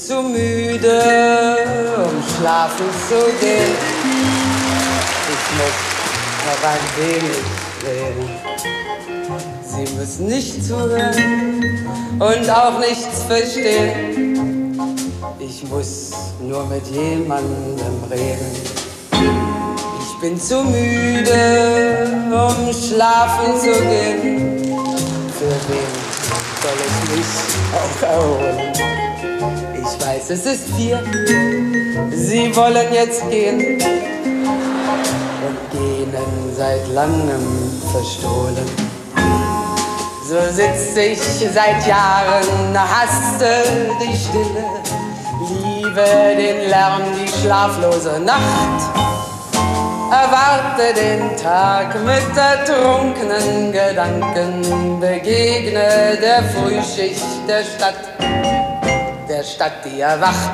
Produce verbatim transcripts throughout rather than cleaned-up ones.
zu müde, um schlafen zu gehen. Ich muss noch ein wenig reden. Sie müssen nicht zuhören und auch nichts verstehen. Ich muss nur mit jemandem reden. Ich bin zu müde, um schlafen zu gehen. Für wen soll ich mich auch erholen? Ich weiß, es ist vier, Sie wollen jetzt gehen und gähnen seit langem verstohlen. So sitz ich seit Jahren, hasse die Stille, liebe den Lärm, die schlaflose Nacht, erwarte den Tag mit ertrunkenen Gedanken, begegne der Frühschicht der Stadt, der Stadt, die erwacht.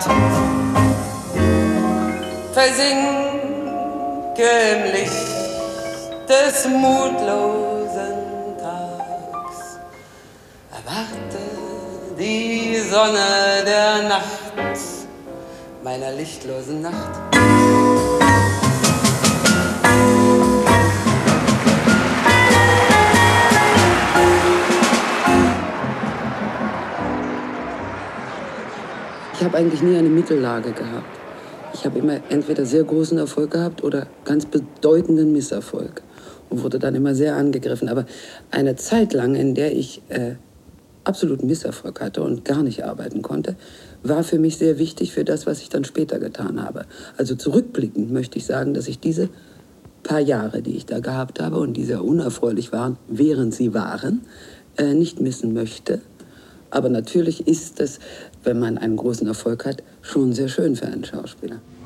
Versinke im Licht des mutlosen Tags, erwarte die Sonne der Nacht, meiner lichtlosen Nacht. Ich habe eigentlich nie eine Mittellage gehabt. Ich habe immer entweder sehr großen Erfolg gehabt oder ganz bedeutenden Misserfolg und wurde dann immer sehr angegriffen. Aber eine Zeit lang, in der ich äh, absoluten Misserfolg hatte und gar nicht arbeiten konnte, war für mich sehr wichtig für das, was ich dann später getan habe. Also zurückblickend möchte ich sagen, dass ich diese paar Jahre, die ich da gehabt habe und die sehr unerfreulich waren, während sie waren, äh, nicht missen möchte. Aber natürlich ist es, wenn man einen großen Erfolg hat, schon sehr schön für einen Schauspieler.